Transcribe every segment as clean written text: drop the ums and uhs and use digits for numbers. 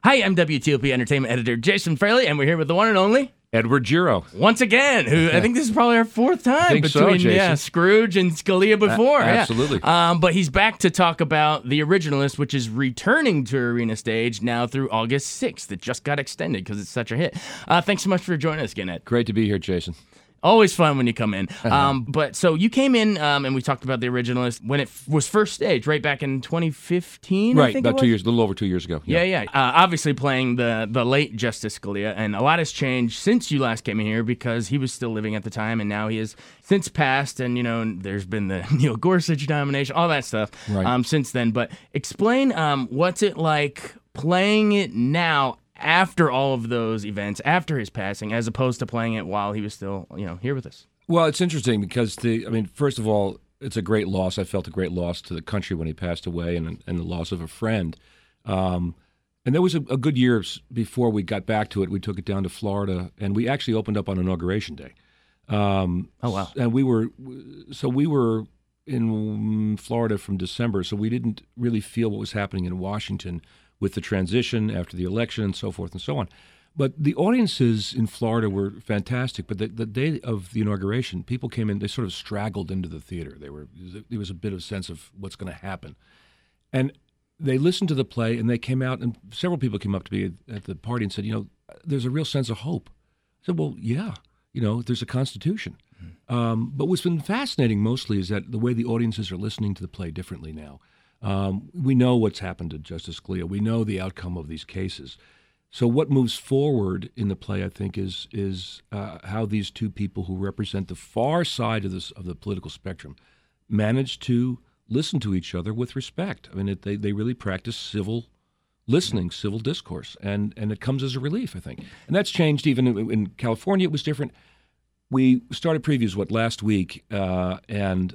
Hi, I'm WTOP Entertainment Editor Jason Fraley, and we're here with the one and only Edward Giro. once again, who I think this is probably our fourth time between Scrooge and Scalia before. Absolutely. But he's back to talk about The Originalist, which is returning to Arena Stage now through August 6th. It just got extended because it's such a hit. Thanks so much for joining us again, Ed. Great to be here, Jason. Always fun when you come in. But so you came in, and we talked about The Originalist when it was first staged, right back in 2015. Right, I think about 2 years, a little over 2 years ago. Yeah. Obviously playing the late Justice Scalia, and a lot has changed since you last came in here because he was still living at the time, and now he has since passed. And there's been the Neil Gorsuch nomination, all that stuff since then. But explain what's it like playing it now, after all of those events, after his passing, as opposed to playing it while he was still, here with us. Well, it's interesting because first of all, it's a great loss. I felt a great loss to the country when he passed away, and the loss of a friend. And there was a good year before we got back to it. We took it down to Florida, and we actually opened up on Inauguration Day. Oh wow! And we were in Florida from December, so we didn't really feel what was happening in Washington with the transition after the election and so forth and so on. But the audiences in Florida were fantastic. But the day of the inauguration, people came in, they sort of straggled into the theater. There was a bit of sense of what's going to happen. And they listened to the play, and they came out, and several people came up to me at the party and said, there's a real sense of hope. I said, well, yeah, there's a Constitution. But what's been fascinating mostly is that the way the audiences are listening to the play differently now. We know what's happened to Justice Scalia. We know the outcome of these cases. So what moves forward in the play, I think, is how these two people who represent the far side of the political spectrum manage to listen to each other with respect. I mean, they really practice civil listening, civil discourse, and it comes as a relief, I think. And that's changed even in California. It was different. We started previews, last week, and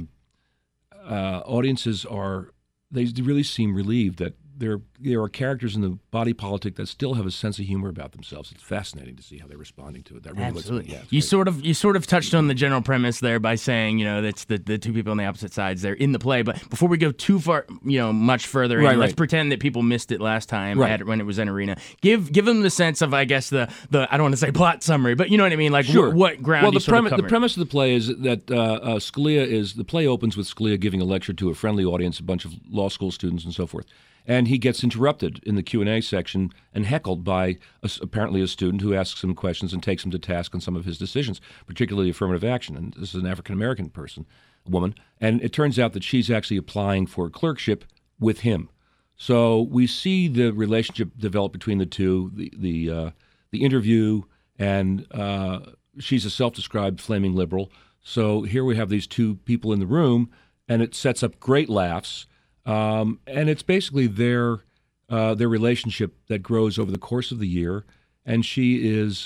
audiences they really seem relieved that there are characters in the body politic that still have a sense of humor about themselves. It's fascinating to see how they're responding to it. That really Absolutely. You sort of touched on the general premise there by saying, that's the two people on the opposite sides. They're in the play. But before we go too far, much further, let's pretend that people missed it last time when it was in Arena. Give them the sense of, I guess, the I don't want to say plot summary, but you know what I mean? Like what ground Well, the premise of the play is that the play opens with Scalia giving a lecture to a friendly audience, a bunch of law school students and so forth. And he gets interrupted in the Q&A section and heckled by apparently a student who asks him questions and takes him to task on some of his decisions, particularly affirmative action. And this is an African-American woman. And it turns out that she's actually applying for a clerkship with him. So we see the relationship develop between the two, the interview, and she's a self-described flaming liberal. So here we have these two people in the room, and it sets up great laughs. And it's basically their relationship that grows over the course of the year. And he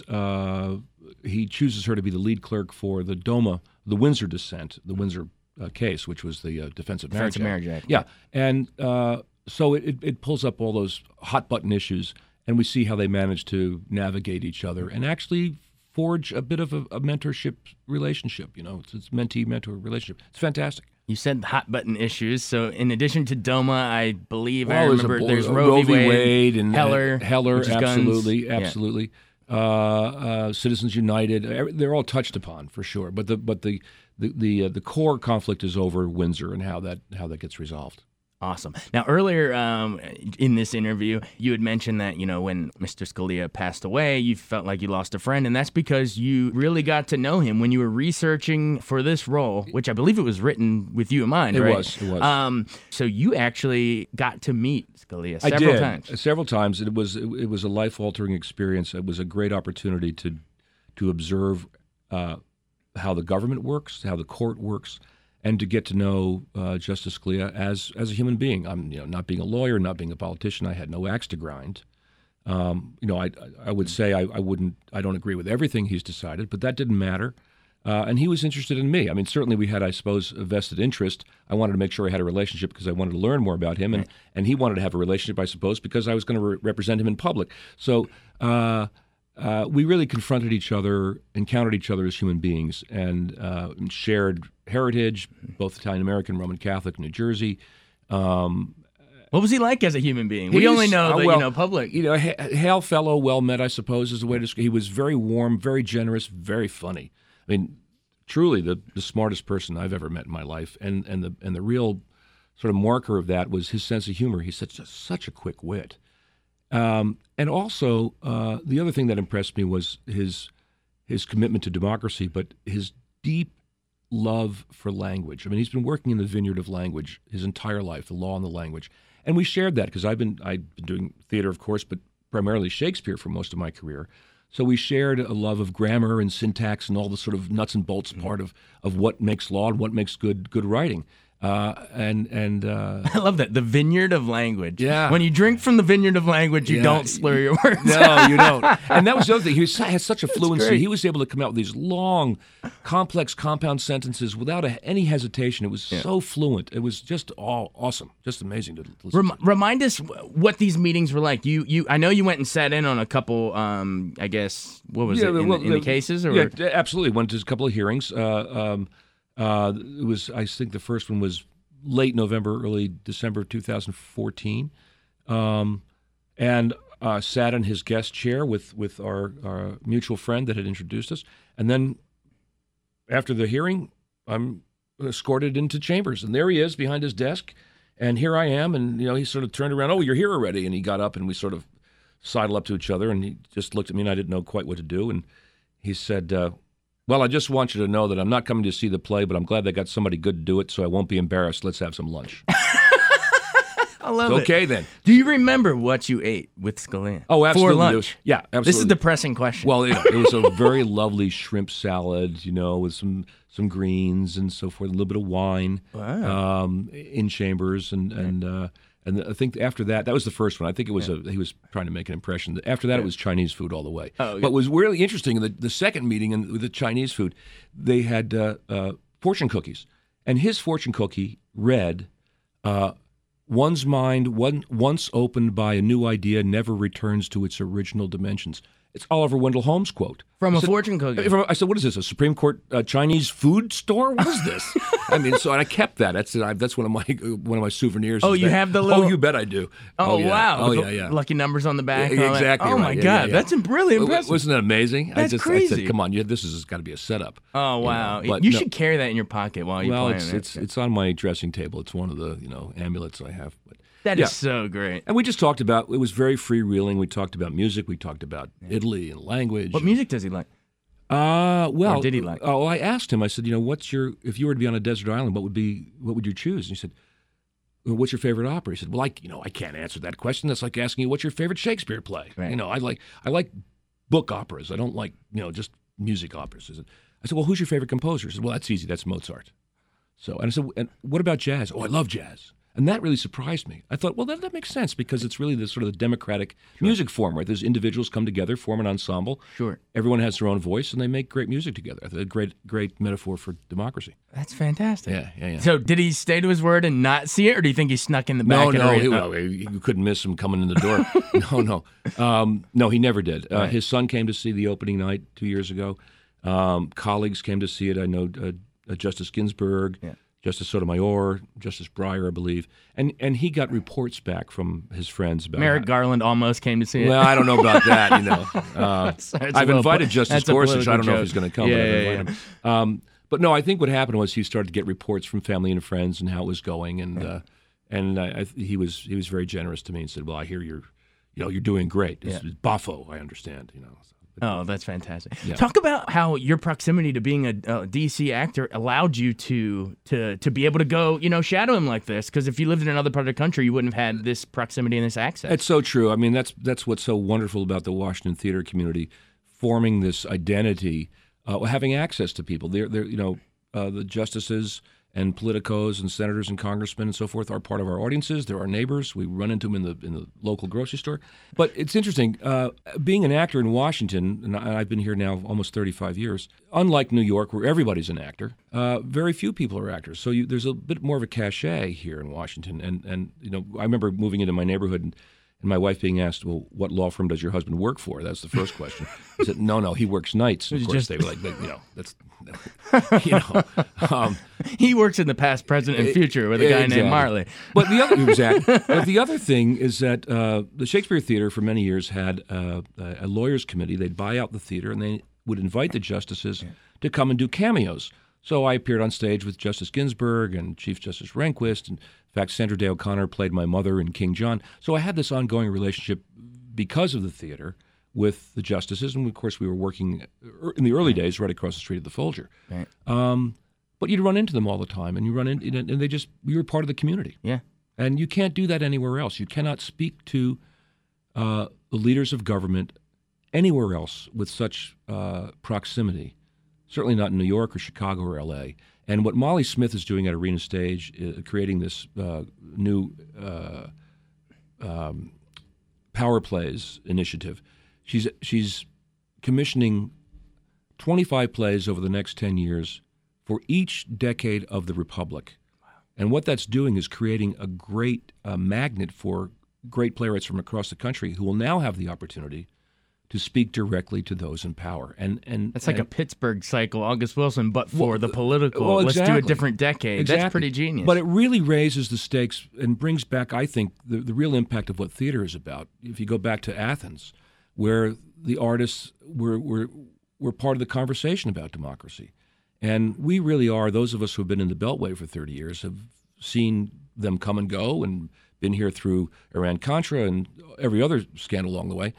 chooses her to be the lead clerk for the DOMA, the Windsor dissent, the Windsor case, which was the Defense of Marriage Act. Yeah. And so it pulls up all those hot button issues, and we see how they manage to navigate each other and actually forge a bit of a mentorship relationship. It's mentee-mentor relationship. It's fantastic. You said hot button issues. So in addition to DOMA, I believe I remember there's Roe v. Wade and Heller, absolutely. Yeah. Citizens United. They're all touched upon for sure. But the core conflict is over Windsor and how that gets resolved. Awesome. Now, earlier in this interview, you had mentioned that, when Mr. Scalia passed away, you felt like you lost a friend, and that's because you really got to know him when you were researching for this role, which I believe it was written with you in mind, right? It was. So you actually got to meet Scalia several times. It was a life-altering experience. It was a great opportunity to observe how the government works, how the court works, and to get to know Justice Scalia as a human being. I'm, not being a lawyer, not being a politician. I had no axe to grind. I would say I don't agree with everything he's decided, but that didn't matter. And he was interested in me. I mean, certainly we had, I suppose, a vested interest. I wanted to make sure I had a relationship because I wanted to learn more about him, and he wanted to have a relationship, I suppose, because I was going to represent him in public. So we really confronted each other, encountered each other as human beings, and shared heritage, both Italian-American, Roman Catholic, New Jersey, What was he like as a human being? We only know the public. Hail fellow, well met, I suppose, is the way to describe. He was very warm, very generous, very funny. I mean, truly the smartest person I've ever met in my life, and the real sort of marker of that was his sense of humor. He's such a quick wit, and also the other thing that impressed me was his commitment to democracy, but his deep love for language. I mean, he's been working in the vineyard of language his entire life, the law and the language. And we shared that because I've been doing theater, of course, but primarily Shakespeare for most of my career. So we shared a love of grammar and syntax and all the sort of nuts and bolts part of what makes law and what makes good writing. I love that, the vineyard of language. Yeah. When you drink from the vineyard of language, you don't slur your words. No, you don't. And that was the other thing. He has such a fluency. He was able to come out with these long, complex, compound sentences without any hesitation. It was so fluent. It was just all awesome. Just amazing to listen to. Remind us what these meetings were like. I know you went and sat in on a couple, I guess, what was it, in the cases? Or? Yeah, absolutely. Went to a couple of hearings. It was, I think the first one was late November, early December 2014, and sat in his guest chair with our mutual friend that had introduced us. And then after the hearing, I'm escorted into chambers, and there he is behind his desk, and here I am, and he sort of turned around, "Oh, you're here already," and he got up, and we sort of sidled up to each other, and he just looked at me, and I didn't know quite what to do, and he said, "Well, I just want you to know that I'm not coming to see the play, but I'm glad they got somebody good to do it, so I won't be embarrassed. Let's have some lunch." I love it. Okay, then. Do you remember what you ate with Scalia? Oh, absolutely. For lunch? Yeah, absolutely. This is the pressing question. Well, it was a very lovely shrimp salad, with some greens and so forth, a little bit of wine. Wow. In chambers, and I think after that was the first one. I think it was he was trying to make an impression. After that, it was Chinese food all the way. Oh, yeah. But what was really interesting, the second meeting with the Chinese food, they had fortune cookies. And his fortune cookie read, "One's mind, once opened by a new idea, never returns to its original dimensions." It's Oliver Wendell Holmes quote. From a fortune cookie. I said, "What is this, a Supreme Court Chinese food store? What is this?" I mean, so I kept that. That's one of my souvenirs. Oh, you have the little... Oh, you bet I do. Oh, yeah. Wow. Oh, yeah. Lucky numbers on the back. Exactly. Oh, my God. That's really impressive. Wasn't that amazing? That's crazy. I said, "Come on, this has got to be a setup." Oh, wow. You should carry that in your pocket while you're playing it. It's on my dressing table. It's one of the amulets I have. But that is so great. And we just talked about, it was very freewheeling. We talked about music. We talked about Italy and language. What music does he like? Well, or did he like? Oh, I asked him. I said, if you were to be on a desert island, what would you choose? And he said, "Well, what's your favorite opera?" He said, "Well, I can't answer that question. That's like asking you what's your favorite Shakespeare play." Right. I like book operas. I don't like just music operas. I said, "Well, who's your favorite composer?" He said, "Well, that's easy. That's Mozart." And I said, "And what about jazz?" "Oh, I love jazz." And that really surprised me. I thought, well, that makes sense because it's really the sort of the democratic music form, right? There's individuals come together, form an ensemble. Sure. Everyone has their own voice, and they make great music together. A great metaphor for democracy. That's fantastic. Yeah. So did he stay to his word and not see it, or do you think he snuck in the back? No, you couldn't miss him coming in the door. No, he never did. Right. His son came to see the opening night 2 years ago. Colleagues came to see it. I know Justice Ginsburg. Yeah. Justice Sotomayor, Justice Breyer, I believe, and he got reports back from his friends about Merrick Garland almost came to see it. Well, I don't know about that. I've invited Justice Gorsuch. I don't know if he's going to come. But I've invited him. But no, I think what happened was he started to get reports from family and friends and how it was going, and he was very generous to me and said, "Well, I hear you're doing great. It's Boffo, I understand." Oh, that's fantastic. Yeah. Talk about how your proximity to being a DC actor allowed you to be able to go, shadow him like this. Because if you lived in another part of the country, you wouldn't have had this proximity and this access. That's so true. I mean, that's what's so wonderful about the Washington theater community, forming this identity, having access to people. They're the justices and politicos and senators and congressmen and so forth are part of our audiences. They're our neighbors. We run into them in the local grocery store. But it's interesting, being an actor in Washington, and I've been here now almost 35 years, unlike New York where everybody's an actor, very few people are actors. So there's a bit more of a cachet here in Washington. And I remember moving into my neighborhood and my wife being asked, "Well, what law firm does your husband work for?" That's the first question. I said, "No, he works nights." Of course, they were like, you know, He works in the past, present, and future with a guy named Marley. But the other thing is that the Shakespeare Theater for many years had a lawyers' committee. They'd buy out the theater, and they would invite the justices to come and do cameos. So I appeared on stage with Justice Ginsburg and Chief Justice Rehnquist. And in fact, Sandra Day O'Connor played my mother in King John. So I had this ongoing relationship because of the theater with the justices. And, of course, we were working in the early days right across the street at the Folger. Right. But you'd run into them all the time, and we were part of the community. Yeah. And you can't do that anywhere else. You cannot speak to the leaders of government anywhere else with such proximity. Certainly not in New York or Chicago or L.A. And what Molly Smith is doing at Arena Stage, creating this new Power Plays initiative, she's commissioning 25 plays over the next 10 years for each decade of the Republic. Wow. And what that's doing is creating a great magnet for great playwrights from across the country who will now have the opportunity to speak directly to those in power. And that's like a Pittsburgh cycle, August Wilson, but for the political. Well, exactly. Let's do a different decade. Exactly. That's pretty genius. But it really raises the stakes and brings back, I think, the real impact of what theater is about. If you go back to Athens, where the artists were part of the conversation about democracy. And we really are, those of us who have been in the Beltway for 30 years, have seen them come and go and been here through Iran-Contra and every other scandal along the way.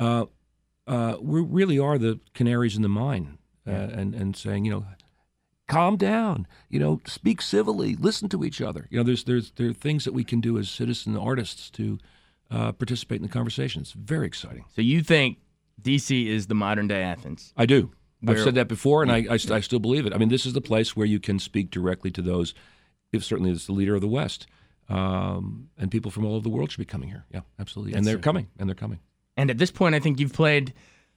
We really are the canaries in the mine and saying, calm down, speak civilly, listen to each other. There are things that we can do as citizen artists to participate in the conversation. It's very exciting. So you think D.C. is the modern-day Athens? I do. I've said that before, and I still believe it. I mean, this is the place where you can speak directly to those, if certainly it's the leader of the West, and people from all over the world should be coming here. Yeah, absolutely. And they're coming. And at this point, I think you've played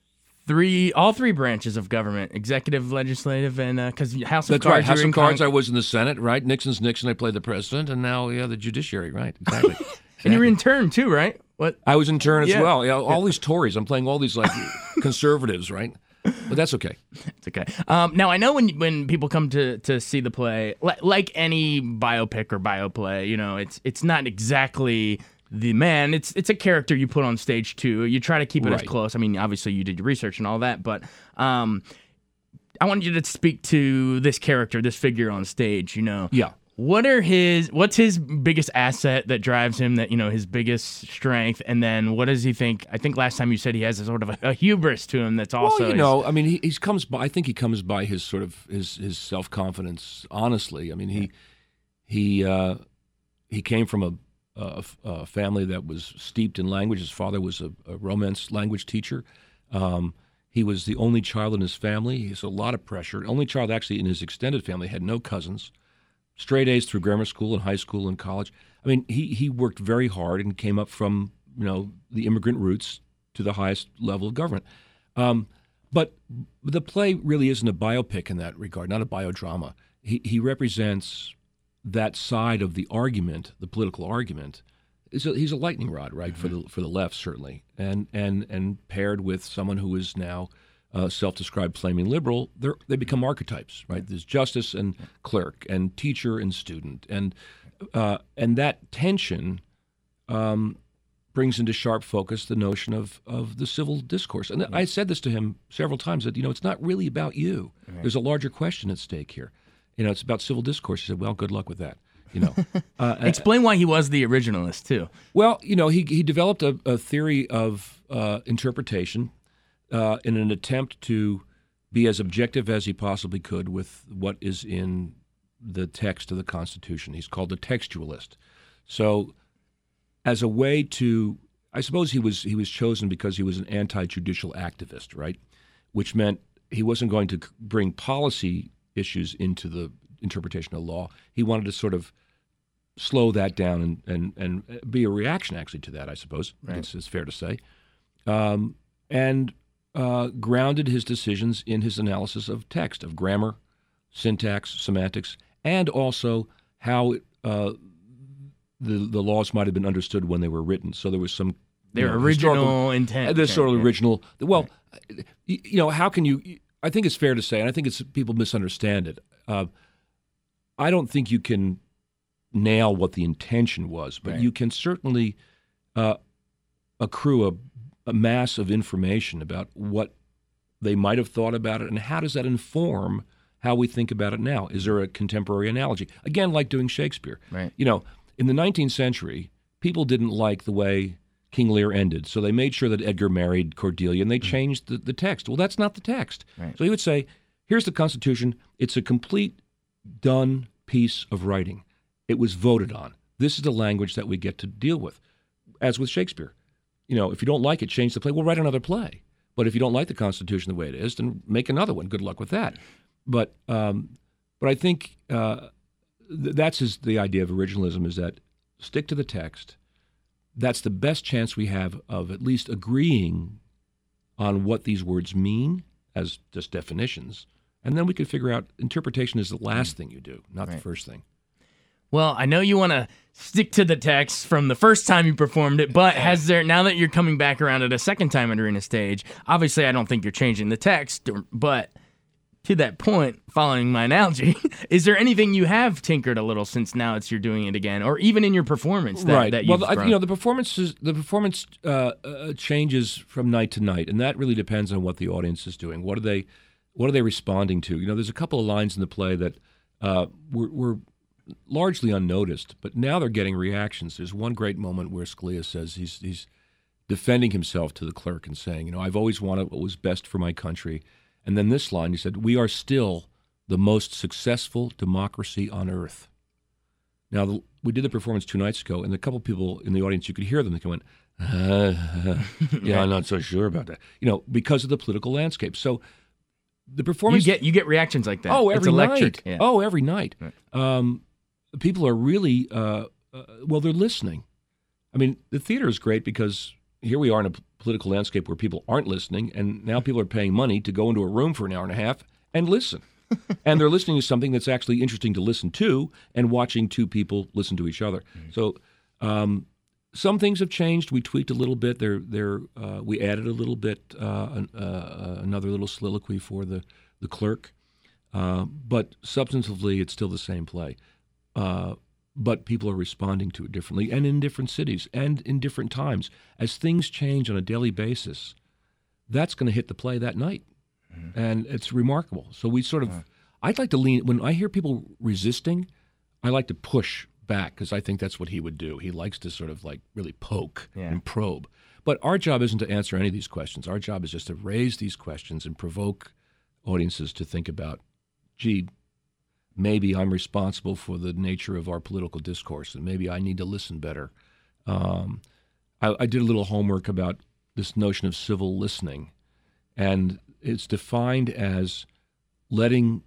all three branches of government: executive, legislative, and because House of That's Cards. Right. House of Cards. I was in the Senate, right? Nixon's Nixon. I played the president, and now the judiciary, right? Exactly. And you were in turn too, right? What? I was in turn as well. Yeah, all these Tories. I'm playing all these conservatives, right? But that's okay. It's okay. Now, I know when people come to see the play, like any biopic or bioplay, it's not exactly the man. It's a character you put on stage too. You try to keep it as close. I mean, obviously you did your research and all that, but I wanted you to speak to this character, this figure on stage. Yeah. What's his biggest asset that drives him, that his biggest strength, and then what does he think? I think last time you said he has a sort of a hubris to him that's also I mean, he comes by. I think he comes by his sort of his self-confidence. Honestly, I mean, he came from a family that was steeped in language. His father was a Romance language teacher. He was the only child in his family. He has a lot of pressure. Only child actually in his extended family, had no cousins. Straight A's through grammar school and high school and college. I mean, he worked very hard and came up from, the immigrant roots to the highest level of government. But the play really isn't a biopic in that regard, not a biodrama. He represents that side of the argument, the political argument. He's a lightning rod, right, for the left, certainly, and paired with someone who is now self-described flaming liberal, they become archetypes, right? There's justice and clerk, and teacher and student, and that tension brings into sharp focus the notion of the civil discourse. And I said this to him several times, that it's not really about you. Right. There's a larger question at stake here. It's about civil discourse. He said, "Well, good luck with that." Explain why he was the originalist too. Well, he developed a theory of interpretation. In an attempt to be as objective as he possibly could with what is in the text of the Constitution. He's called a textualist. So as a way to, I suppose he was chosen because he was an anti-judicial activist, right? Which meant he wasn't going to bring policy issues into the interpretation of law. He wanted to sort of slow that down and be a reaction actually to that, I suppose. Right. It's fair to say. And grounded his decisions in his analysis of text, of grammar, syntax, semantics, and also how the laws might have been understood when they were written. So there was some their original intent. This sort of original. Well, right. How can you? I think it's fair to say, and I think it's people misunderstand it. I don't think you can nail what the intention was, but you can certainly accrue a mass of information about what they might have thought about it, and how does that inform how we think about it now? Is there a contemporary analogy? Again, like doing Shakespeare. Right. You know, in the 19th century, people didn't like the way King Lear ended, so they made sure that Edgar married Cordelia, and they changed the text. Well, that's not the text. Right. So he would say, here's the Constitution. It's a complete, done piece of writing. It was voted on. This is the language that we get to deal with. As with Shakespeare. You know, if you don't like it, change the play. Well, write another play. But if you don't like the Constitution the way it is, then make another one. Good luck with that. But I think that's the idea of originalism, is that stick to the text. That's the best chance we have of at least agreeing on what these words mean as just definitions. And then we can figure out interpretation is the last thing you do, not the first thing. Well, I know you want to stick to the text from the first time you performed it, but now that you're coming back around at a second time at Arena Stage, obviously I don't think you're changing the text, but to that point, following my analogy, is there anything you have tinkered a little since now you're doing it again, or even in your performance that you've grown? The performance changes from night to night, and that really depends on what the audience is doing. What are they responding to? You know, there's a couple of lines in the play that were largely unnoticed, but now they're getting reactions. There's one great moment where Scalia says he's defending himself to the clerk and saying, you know, I've always wanted what was best for my country. And then this line, he said, we are still the most successful democracy on earth. Now, we did the performance 2 nights ago, and a couple people in the audience, you could hear them, they went, yeah, I'm not so sure about that. You know, because of the political landscape. So the performance... You get reactions like that. Oh, every night. Yeah. Oh, every night. Right. People are really, they're listening. I mean, the theater is great because here we are in a political landscape where people aren't listening, and now people are paying money to go into a room for an hour and a half and listen. And they're listening to something that's actually interesting to listen to, and watching two people listen to each other. Mm-hmm. So some things have changed. We tweaked a little bit. We added a little bit, another little soliloquy for the clerk. But substantively, it's still the same play. But people are responding to it differently, and in different cities and in different times. As things change on a daily basis, that's going to hit the play that night. Mm-hmm. And it's remarkable. So we sort of, I'd like to lean, when I hear people resisting, I like to push back, because I think that's what he would do. He likes to sort of like really poke and probe. But our job isn't to answer any of these questions. Our job is just to raise these questions and provoke audiences to think about, gee, maybe I'm responsible for the nature of our political discourse, and maybe I need to listen better. I did a little homework about this notion of civil listening, and it's defined as letting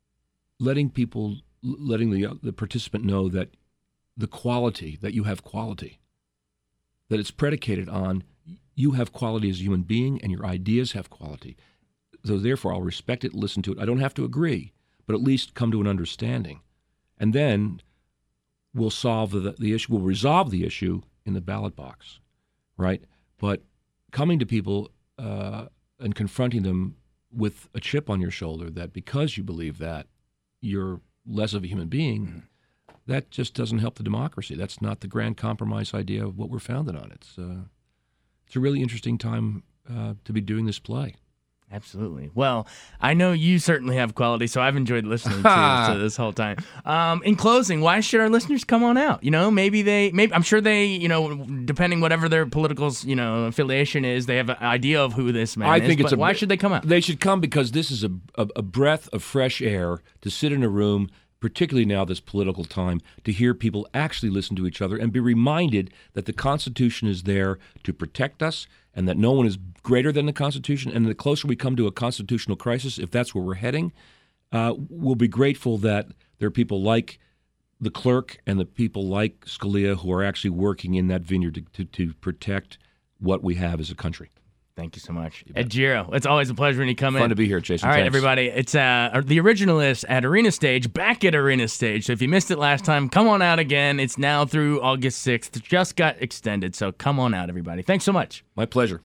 the participant know that the quality, that you have quality, that it's predicated on you have quality as a human being and your ideas have quality. So therefore, I'll respect it, listen to it. I don't have to agree, but at least come to an understanding. And then we'll solve the issue, we'll resolve the issue in the ballot box, right? But coming to people and confronting them with a chip on your shoulder that because you believe that, you're less of a human being, that just doesn't help the democracy. That's not the grand compromise idea of what we're founded on. It's a really interesting time to be doing this play. Absolutely. Well, I know you certainly have quality, so I've enjoyed listening to this whole time. In closing, why should our listeners come on out? You know, maybe I'm sure they, you know, depending whatever their political, you know, affiliation is, they have an idea of who this man is. Why should they come out? They should come because this is a breath of fresh air to sit in a room, particularly now this political time, to hear people actually listen to each other and be reminded that the Constitution is there to protect us and that no one is greater than the Constitution. And the closer we come to a constitutional crisis, if that's where we're heading, we'll be grateful that there are people like the clerk and the people like Scalia who are actually working in that vineyard to protect what we have as a country. Thank you so much. Ed Giro, it's always a pleasure when you come in. Fun to be here, Jason. All right, Thanks. everybody. It's The Originalists at Arena Stage, back at Arena Stage. So if you missed it last time, come on out again. It's now through August 6th. It just got extended, so come on out, everybody. Thanks so much. My pleasure.